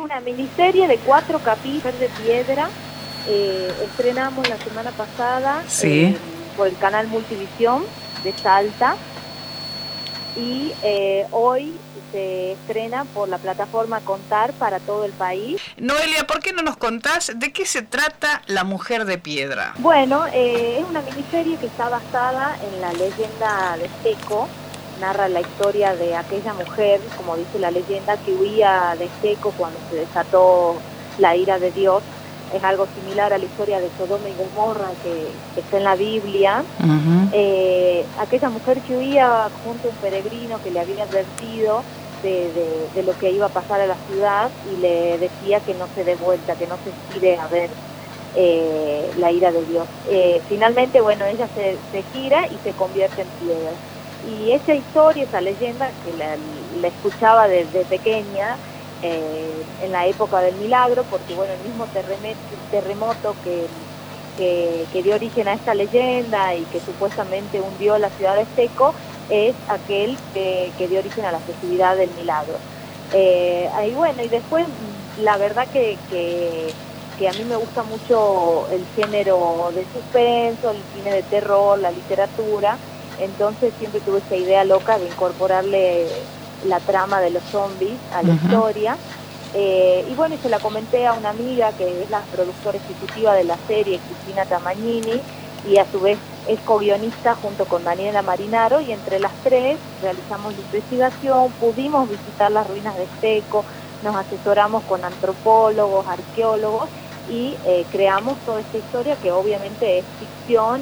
una miniserie de 4 capítulos de Piedra. Estrenamos la semana pasada por el canal Multivisión de Salta y hoy se estrena por la plataforma Contar para todo el país. Noelia, ¿por qué no nos contás de qué se trata La Mujer de Piedra? Bueno, es una miniserie que está basada en la leyenda de Seco. Narra la historia de aquella mujer, como dice la leyenda, que huía de Seco cuando se desató la ira de Dios. Es algo similar a la historia de Sodoma y Gomorra que está en la Biblia. Aquella mujer que huía junto a un peregrino que le había advertido de lo que iba a pasar a la ciudad y le decía que no se dé vuelta, que no se gire a ver la ira de Dios. Finalmente, bueno, ella se gira y se convierte en piedra. Y esa historia, esa leyenda, que la escuchaba desde pequeña, en la época del milagro, porque bueno, el mismo terremoto que dio origen a esta leyenda y que supuestamente hundió la ciudad de Seco, es aquel que dio origen a la festividad del milagro. Y bueno, y después la verdad que a mí me gusta mucho el género de suspenso, el cine de terror, la literatura. Entonces siempre tuve esa idea loca de incorporarle la trama de los zombies a la historia. Y bueno, y se la comenté a una amiga que es la productora ejecutiva de la serie, Cristina Tamagnini, y a su vez es co-guionista junto con Daniela Marinaro, y entre las tres realizamos la investigación, pudimos visitar las ruinas de Seco, nos asesoramos con antropólogos, arqueólogos, y creamos toda esta historia que obviamente es ficción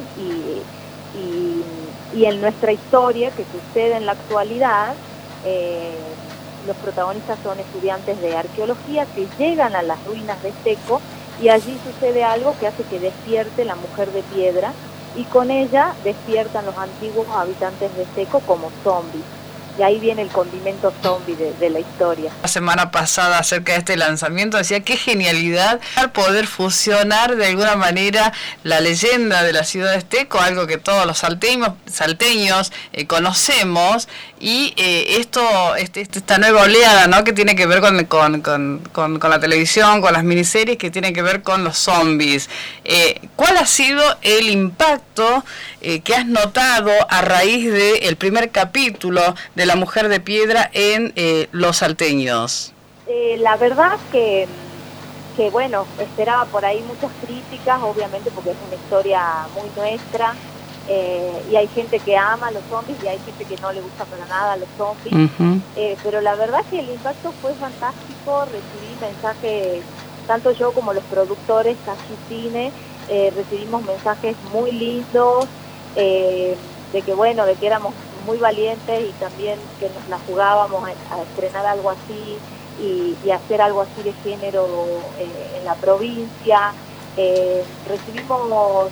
y en nuestra historia, que sucede en la actualidad, los protagonistas son estudiantes de arqueología que llegan a las ruinas de Seco y allí sucede algo que hace que despierte la mujer de piedra y con ella despiertan los antiguos habitantes de Seco como zombies. Y ahí viene el condimento zombie de la historia. La semana pasada acerca de este lanzamiento decía qué genialidad poder fusionar de alguna manera la leyenda de la ciudad de Seco, algo que todos los salteños conocemos, y esta nueva oleada, ¿no?, que tiene que ver con la televisión, con las miniseries, que tiene que ver con los zombies. ¿Cuál ha sido el impacto que has notado a raíz del primer capítulo de La Mujer de Piedra en los salteños? La verdad que bueno, esperaba por ahí muchas críticas, obviamente porque es una historia muy nuestra, y hay gente que ama a los zombies y hay gente que no le gusta para nada a los zombies. Pero la verdad que el impacto fue fantástico. Recibí mensajes, tanto yo como los productores, Casi Cine, recibimos mensajes muy lindos, de que bueno, de que éramos muy valientes y también que nos la jugábamos a estrenar algo así y hacer algo así de género en la provincia. Recibimos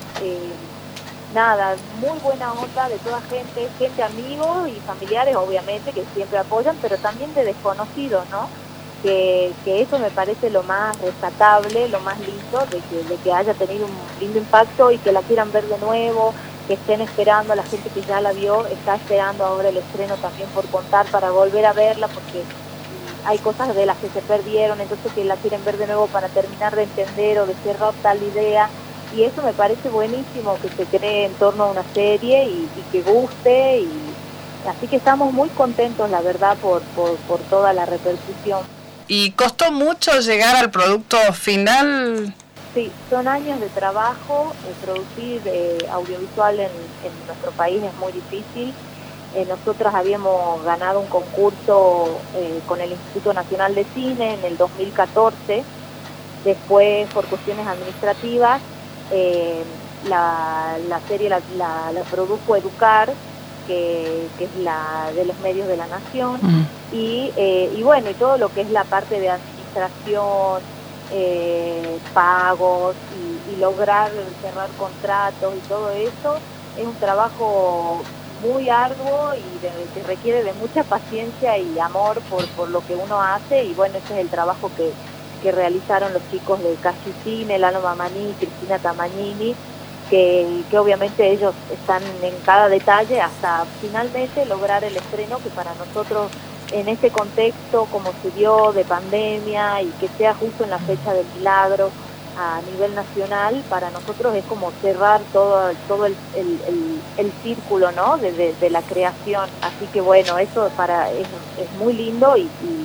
muy buena onda de toda gente, amigos y familiares obviamente, que siempre apoyan, pero también de desconocidos, ¿no? Que eso me parece lo más rescatable, lo más lindo, de que haya tenido un lindo impacto y que la quieran ver de nuevo, que estén esperando, la gente que ya la vio está esperando ahora el estreno también por Contar para volver a verla, porque hay cosas de las que se perdieron, entonces que la quieren ver de nuevo para terminar de entender o de cerrar tal idea, y eso me parece buenísimo, que se cree en torno a una serie y que guste, y así que estamos muy contentos, la verdad, por toda la repercusión. ¿Y costó mucho llegar al producto final? Sí, son años de trabajo. Producir audiovisual en nuestro país es muy difícil. Nosotras habíamos ganado un concurso con el Instituto Nacional de Cine en el 2014. Después, por cuestiones administrativas, la serie la produjo Educar, que es la de los medios de la Nación. Y bueno, y todo lo que es la parte de administración, pagos y lograr cerrar contratos y todo eso es un trabajo muy arduo y que requiere de mucha paciencia y amor por lo que uno hace, y bueno, ese es el trabajo que realizaron los chicos de Casi Cine, Lalo Mamani, Cristina Tamagnini, que obviamente ellos están en cada detalle hasta finalmente lograr el estreno, que para nosotros en este contexto como se dio de pandemia y que sea justo en la fecha del milagro a nivel nacional, para nosotros es como cerrar todo el círculo, ¿no? de la creación. Así que bueno, eso es muy lindo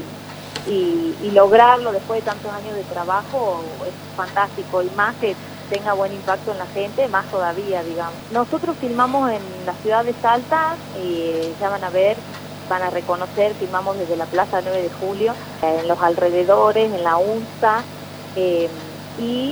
y lograrlo después de tantos años de trabajo es fantástico, y más que tenga buen impacto en la gente, más todavía, digamos. Nosotros filmamos en la ciudad de Salta, ya van a reconocer, filmamos desde la Plaza 9 de Julio, en los alrededores, en la UNSA, y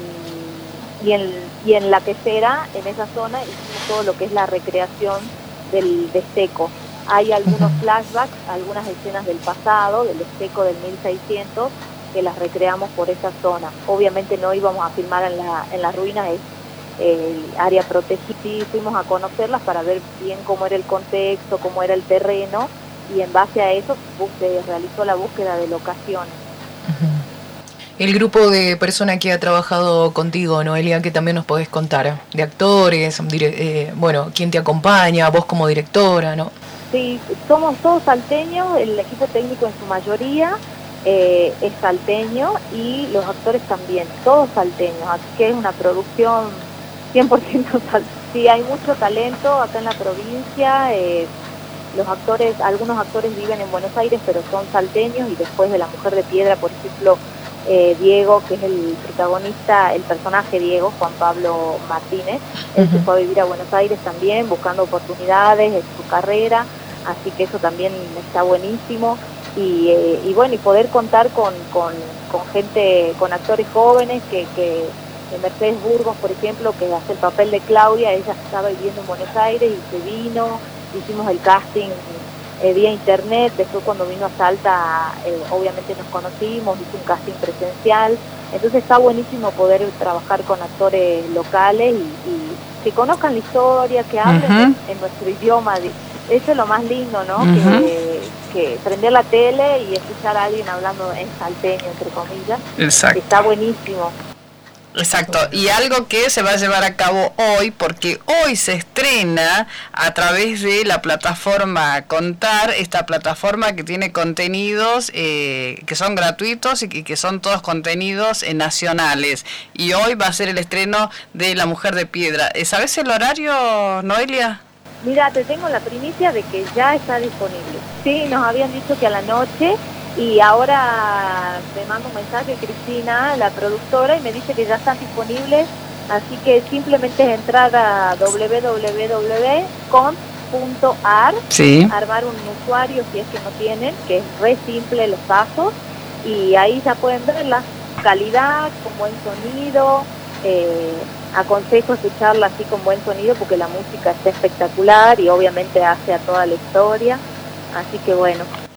en la Pecera, en esa zona, hicimos todo lo que es la recreación del Esteco. Hay algunos flashbacks, algunas escenas del pasado, del Esteco del 1600, que las recreamos por esa zona. Obviamente no íbamos a filmar en las ruinas, es el área protegida. Sí, fuimos a conocerlas para ver bien cómo era el contexto, cómo era el terreno, y en base a eso se realizó la búsqueda de locaciones. El grupo de personas que ha trabajado contigo, Noelia, que también nos podés contar, de actores, bueno, quién te acompaña, vos como directora, ¿no? Sí, somos todos salteños, el equipo técnico en su mayoría es salteño, y los actores también, todos salteños, así que es una producción 100% salteña. Sí, hay mucho talento acá en la provincia, algunos actores viven en Buenos Aires, pero son salteños, y después de La Mujer de Piedra, por ejemplo, Diego, que es el protagonista, el personaje Diego, Juan Pablo Martínez, él se fue a vivir a Buenos Aires también, buscando oportunidades en su carrera, así que eso también está buenísimo, y bueno, y poder contar con gente, con actores jóvenes, que Mercedes Burgos, por ejemplo, que hace el papel de Claudia, ella estaba viviendo en Buenos Aires y se vino, hicimos el casting vía internet, después cuando vino a Salta obviamente nos conocimos, hizo un casting presencial, entonces está buenísimo poder trabajar con actores locales y que conozcan la historia, que hablen en nuestro idioma, eso es lo más lindo, ¿no? Que prender la tele y escuchar a alguien hablando en salteño, entre comillas. Exacto. Está buenísimo. Exacto, y algo que se va a llevar a cabo hoy, porque hoy se estrena a través de la plataforma Contar, esta plataforma que tiene contenidos que son gratuitos y que son todos contenidos nacionales, y hoy va a ser el estreno de La Mujer de Piedra. ¿Sabes el horario, Noelia? Mira, te tengo la primicia de que ya está disponible. Sí, nos habían dicho que a la noche, y ahora me manda un mensaje Cristina, la productora, y me dice que ya están disponibles, así que simplemente es entrar a www.cont.ar, sí, armar un usuario si es que no tienen, que es re simple los pasos, y ahí ya pueden ver la calidad, con buen sonido. Aconsejo escucharla así con buen sonido porque la música está espectacular y obviamente hace a toda la historia, así que bueno,